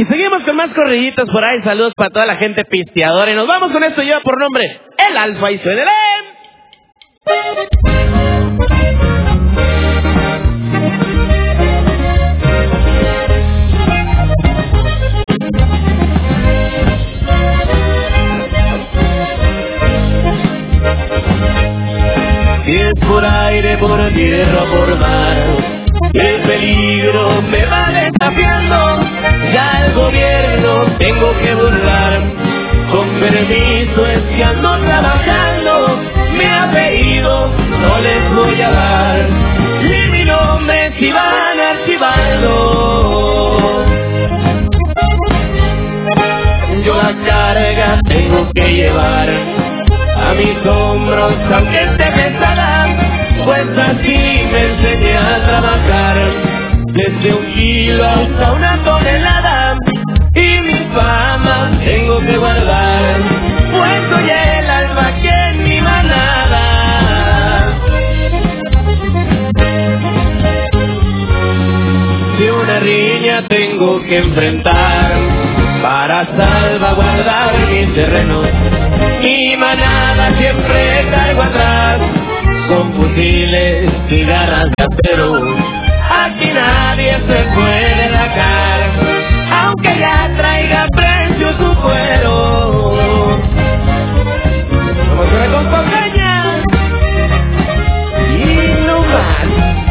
Y seguimos con más corriditos por ahí. Saludos para toda la gente pisteadora. Y nos vamos con esto. Lleva por nombre El Alfa y soy de Si es por aire, por tierra, por mar, el peligro me va desafiando. Ya el gobierno tengo que burlar. Con permiso es que ando trabajando. Mi apellido no les voy a dar. Y mi nombre si van a archivarlo. Yo la carga tengo que llevar a mis hombros, aunque esté pesada, pues así me enseñé a trabajar. Desde 1 kilo hasta 1 tonelada, y mi fama tengo que guardar, pues soy el alma que en mi manada. Si una riña tengo que enfrentar para salvaguardar mis terrenos, mi manada siempre cargo atrás, con fusiles y garras de acero. Aquí nadie se puede rajar, aunque ya traiga precio su cuero. Como se ve con cocaña y no más.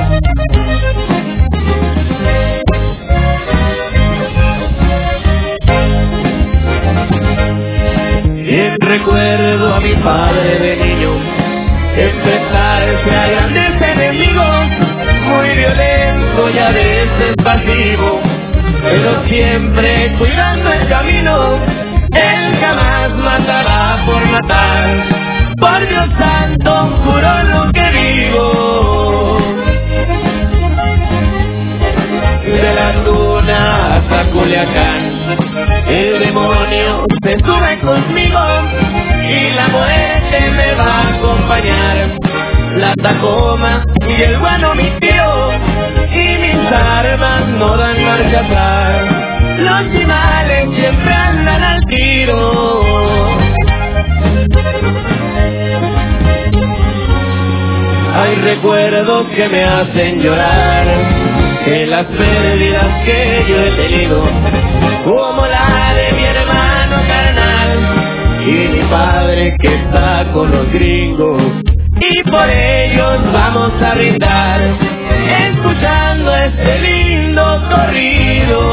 Bien recuerdo a mi padre de niño enfrentarse a grandes enemigos, muy violento y a veces pasivo, pero siempre cuidando el camino. Él jamás matará por matar, por Dios santo juro lo que digo. De la Luna hasta Culiacán, el demonio se sube conmigo y la muerte me va a acompañar. La Tacoma y el guano mi tío, y mis armas no dan marcha atrás. Los chimales siempre andan al tiro. Hay recuerdos que me hacen llorar, que las pérdidas que yo he tenido, como la de mi hermano carnal y mi padre que está con los gringos, y por ellos vamos a brindar, escuchando este lindo corrido.